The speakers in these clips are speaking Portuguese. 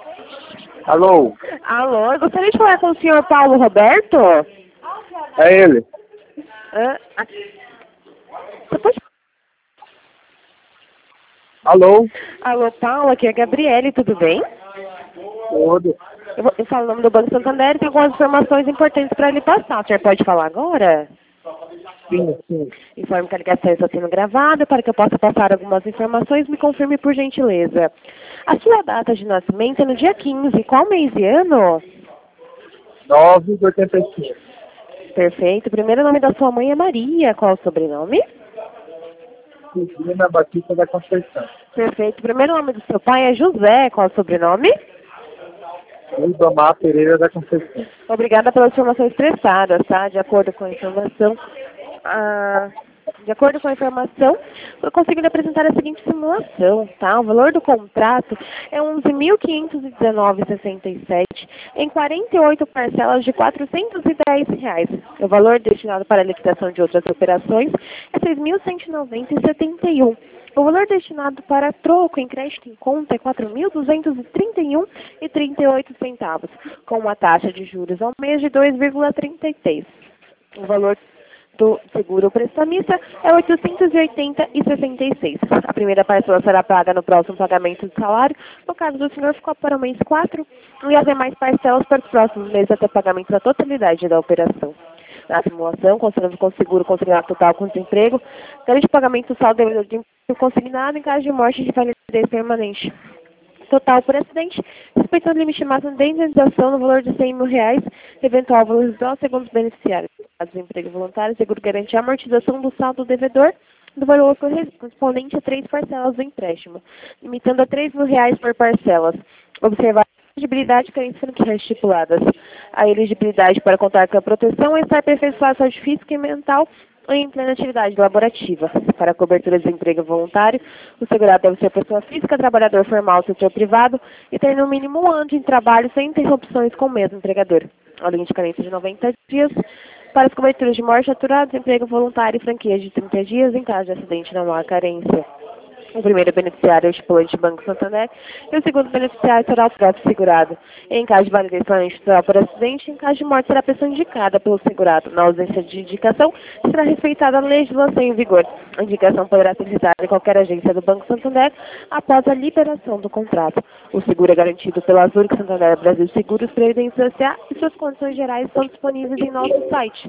Alô? Alô, eu gostaria de falar com o senhor Paulo Roberto? É ele? Você pode... Alô? Alô, Paulo, aqui é a Gabriele, tudo bem? Tudo. Eu falo o nome do Banco Santander e tenho algumas informações importantes para lhe passar. O senhor pode falar agora? Sim, sim. Informe que a ligação está sendo gravada para que eu possa passar algumas informações. Me confirme por gentileza. A sua data de nascimento é no dia 15. Qual mês e ano? 9,85. Perfeito. O primeiro nome da sua mãe é Maria. Qual o sobrenome? Cristina Batista da Conceição. Perfeito. O primeiro nome do seu pai é José. Qual o sobrenome? Idomar Pereira da Conceição. Obrigada pelas informações prestadas, tá? De acordo com a informação, eu consegui lhe apresentar a seguinte simulação, tá? O valor do contrato é 11.519,67 em 48 parcelas de R$ 410. O valor destinado para a liquidação de outras operações é 6.190,71. O valor destinado para troco em crédito em conta é 4.231,38, com uma taxa de juros ao mês de 2,33. O valor do seguro prestamista é 880,66. A primeira parcela será paga no próximo pagamento do salário. No caso do senhor, ficou para o mês 4 e as demais parcelas para os próximos meses até o pagamento da totalidade da operação. Na simulação, considerando com o seguro consignado total com desemprego, garante o pagamento do saldo devedor de emprego consignado em caso de morte de validez permanente. Total por acidente, respeitando o limite máximo de indenização no valor de R$ 100.000, eventual valor residual segundo os beneficiários. Desemprego voluntário, seguro garante a amortização do saldo devedor do valor correspondente a 3 parcelas do empréstimo, limitando a R$ 3.000 por parcelas. Observar a elegibilidade e carência que estipuladas. A elegibilidade para contar com a proteção é estar aperfeiçoada a saúde física e mental ou em plena atividade laborativa. Para a cobertura de desemprego voluntário, o segurado deve ser pessoa física, trabalhador formal, setor privado e ter no mínimo 1 ano de trabalho sem interrupções com o mesmo empregador. Além de carência de 90 dias, para as coberturas de morte natural, desemprego voluntário e franquia de 30 dias, em caso de acidente não há carência. O primeiro beneficiário é o estipulante Banco Santander e o segundo beneficiário será o próprio segurado. Em caso de validez total por acidente, em caso de morte, será a pessoa indicada pelo segurado. Na ausência de indicação, será respeitada a legislação em vigor. A indicação poderá ser realizada em qualquer agência do Banco Santander após a liberação do contrato. O seguro é garantido pela Zurich Santander Brasil Seguros Previdência S.A. e suas condições gerais estão disponíveis em nosso site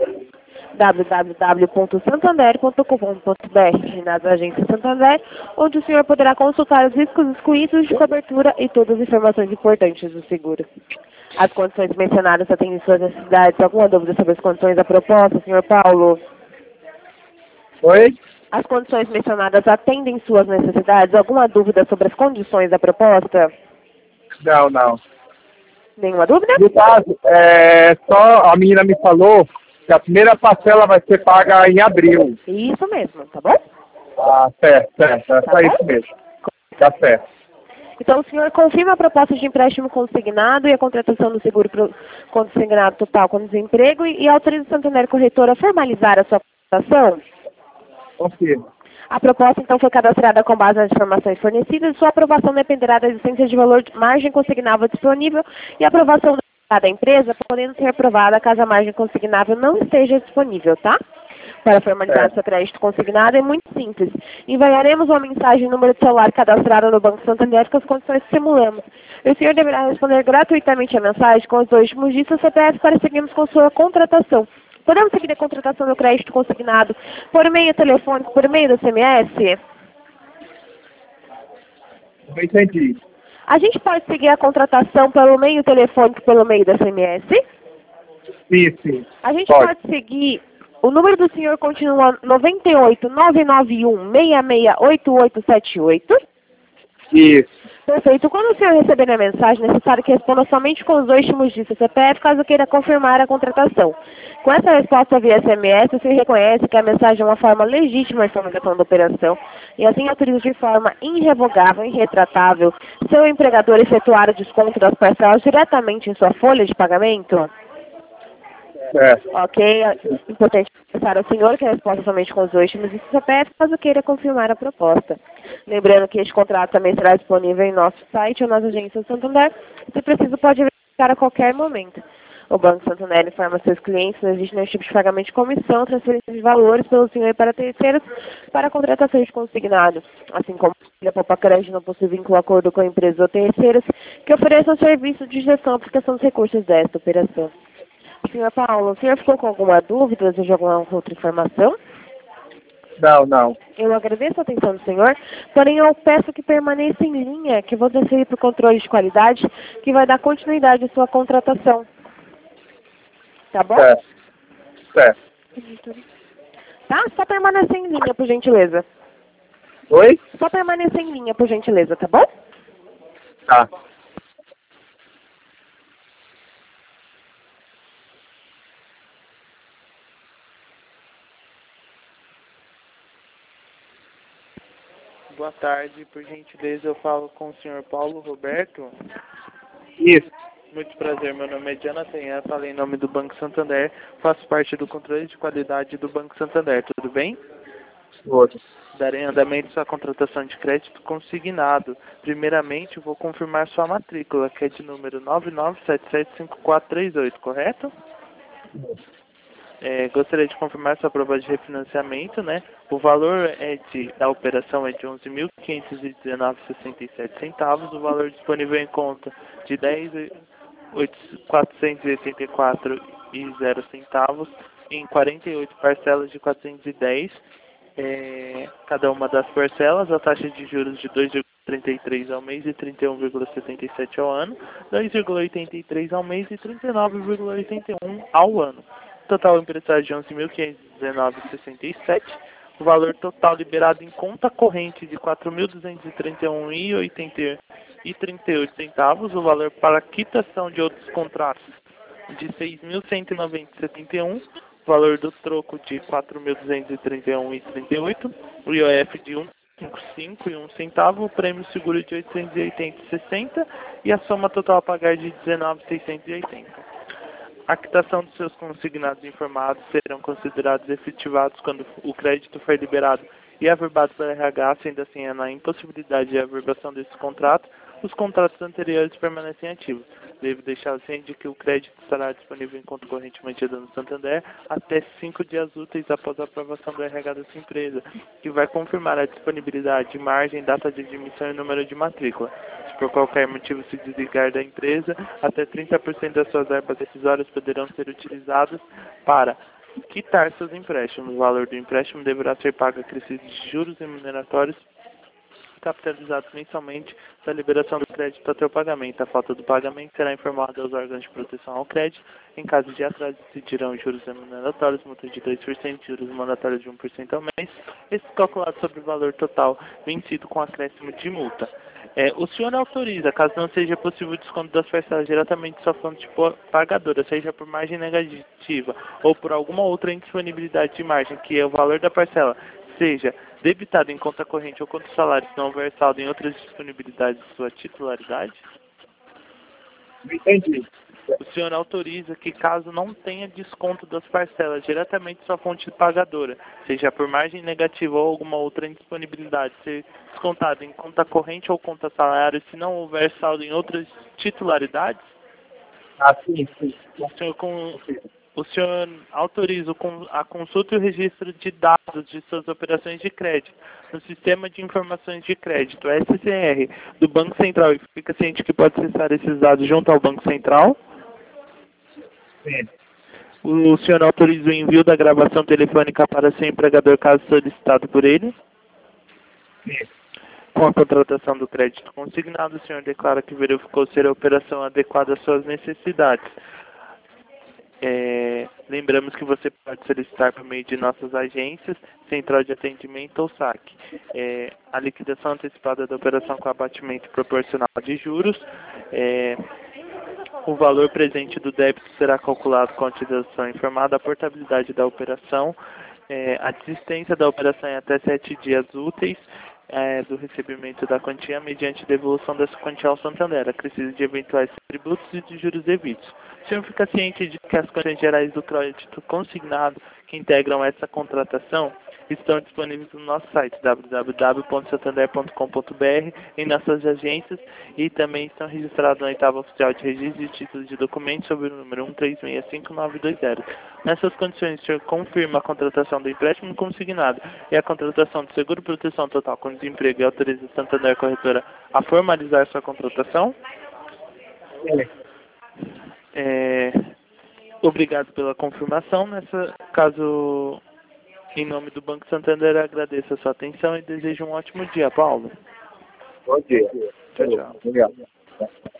www.santander.com.br, nas agências Santander, onde o senhor poderá consultar os riscos excluídos de cobertura e todas as informações importantes do seguro. As condições mencionadas atendem suas necessidades. Alguma dúvida sobre as condições da proposta, senhor Paulo? Oi? As condições mencionadas atendem suas necessidades? Alguma dúvida sobre as condições da proposta? Não, não. Nenhuma dúvida? No caso, só a menina me falou que a primeira parcela vai ser paga em abril. Isso mesmo, tá bom? Ah, certo. É Tá só bom? isso mesmo. Tá certo. Então, o senhor confirma a proposta de empréstimo consignado e a contratação do seguro consignado total com desemprego e autoriza o Santander Corretora a formalizar a sua contratação? Confirmo. A proposta, então, foi cadastrada com base nas informações fornecidas. Sua aprovação dependerá da existência de valor de margem consignável disponível e a aprovação da empresa, podendo ser aprovada caso a margem consignável não esteja disponível, tá? Para formalizar seu crédito consignado é muito simples. Enviaremos uma mensagem no número de celular cadastrado no Banco Santander com as condições que simulamos. O senhor deverá responder gratuitamente a mensagem com os 2 últimos dígitos do CPF para seguirmos com sua contratação. Podemos seguir a contratação do crédito consignado por meio telefônico, por meio do SMS? Não entendi. A gente pode seguir a contratação pelo meio telefônico, pelo meio do SMS? Sim. A gente pode seguir. O número do senhor continua 98991668878. Isso. Perfeito. Quando o senhor receber a mensagem, é necessário que responda somente com os 2 últimos dígitos do CPF, caso queira confirmar a contratação. Com essa resposta via SMS, o senhor reconhece que a mensagem é uma forma legítima de formalização da operação e assim autoriza de forma irrevogável e irretratável seu empregador efetuar o desconto das parcelas diretamente em sua folha de pagamento? Certo. Ok? É importante pensar ao senhor que a resposta somente com os dois últimos e CPF, caso queira confirmar a proposta. Lembrando que este contrato também será disponível em nosso site ou nas agências Santander. Se preciso, pode verificar a qualquer momento. O Banco Santander informa seus clientes que não existe nenhum tipo de pagamento de comissão, transferência de valores pelo senhor para terceiros para a contratação de consignado, assim como a Poupa Crédito não possui vínculo ou acordo com empresas ou terceiros que ofereçam serviço de gestão e aplicação dos recursos desta operação. Senhor Paulo, o senhor ficou com alguma dúvida, deseja alguma outra informação? Não, não. Eu agradeço a atenção do senhor, porém eu peço que permaneça em linha, que vou transferir para o controle de qualidade, que vai dar continuidade à sua contratação. Tá bom? Certo. Certo. Tá? Só permanecer em linha, por gentileza. Oi? Só permanecer em linha, por gentileza, tá bom? Tá. Boa tarde, por gentileza eu falo com o senhor Paulo Roberto. Isso. Muito prazer, meu nome é Jonathan, falei em nome do Banco Santander, faço parte do controle de qualidade do Banco Santander, tudo bem? Outro. Darei andamento à sua contratação de crédito consignado. Primeiramente, vou confirmar sua matrícula, que é de número 99775438, correto? Gostaria de confirmar sua prova de refinanciamento, né? O valor da operação é de R$ 11.519,67. O valor disponível em conta de R$ 10.484,00 em 48 parcelas de 410. Cada uma das parcelas, a taxa de juros de 2,33 ao mês e 31,77 ao ano, 2,83 ao mês e 39,81 ao ano. Total emprestado de 11.519,67. O valor total liberado em conta corrente de 4.231,38 centavos. O valor para quitação de outros contratos de 6.190,71. O valor do troco de 4.231,38. O IOF de 1,55 centavo. O prêmio seguro de 880,60. E a soma total a pagar de 19.680. A quitação dos seus consignados informados serão considerados efetivados quando o crédito for liberado e averbado pelo RH, sendo assim, na impossibilidade de averbação desse contrato, os contratos anteriores permanecem ativos. Devo deixar ciente de que o crédito estará disponível em conta corrente mantida no Santander até 5 dias úteis após a aprovação do RH dessa empresa, que vai confirmar a disponibilidade, margem, data de admissão e número de matrícula. Se por qualquer motivo se desligar da empresa, até 30% das suas verbas decisórias poderão ser utilizadas para quitar seus empréstimos. O valor do empréstimo deverá ser pago acrescido de juros remuneratórios capitalizados mensalmente da liberação do crédito até o pagamento. A falta do pagamento será informada aos órgãos de proteção ao crédito. Em caso de atraso, decidirão juros remuneratórios, multa de 2%, juros mandatórios de 1% ao mês, esse calculado sobre o valor total vencido com acréscimo de multa. O senhor autoriza, caso não seja possível o desconto das parcelas diretamente de sua fonte pagadora, seja por margem negativa ou por alguma outra indisponibilidade de margem, que é o valor da parcela, seja debitado em conta corrente ou conta salário, se não houver saldo em outras disponibilidades de sua titularidade? Entendi. O senhor autoriza que, caso não tenha desconto das parcelas diretamente de sua fonte pagadora, seja por margem negativa ou alguma outra indisponibilidade, ser descontado em conta corrente ou conta salário, se não houver saldo em outras titularidades? Ah, sim, sim. O senhor autoriza a consulta e o registro de dados de suas operações de crédito no Sistema de Informações de Crédito, SCR, do Banco Central, e fica ciente que pode acessar esses dados junto ao Banco Central? Sim. O senhor autoriza o envio da gravação telefônica para seu empregador caso solicitado por ele? Sim. Com a contratação do crédito consignado, o senhor declara que verificou ser a operação adequada às suas necessidades. Lembramos que você pode solicitar por meio de nossas agências, central de atendimento ou saque. A liquidação antecipada da operação com abatimento proporcional de juros. O valor presente do débito será calculado com a utilização informada, a portabilidade da operação, a desistência da operação em até 7 dias úteis, do recebimento da quantia mediante devolução dessa quantia ao Santander, acrescido de eventuais tributos e de juros devidos. O senhor fica ciente de que as condições gerais do crédito consignado que integram essa contratação estão disponíveis no nosso site www.santander.com.br, em nossas agências, e também estão registrados na oitava oficial de registro de títulos de documentos sob o número 1365920. Nessas condições, o senhor confirma a contratação do empréstimo consignado e a contratação do seguro proteção total com desemprego e autoriza a Santander Corretora a formalizar sua contratação? Obrigado pela confirmação. Nessa caso, em nome do Banco Santander, agradeço a sua atenção e desejo um ótimo dia, Paulo. Bom dia. Tchau, tchau. Obrigado.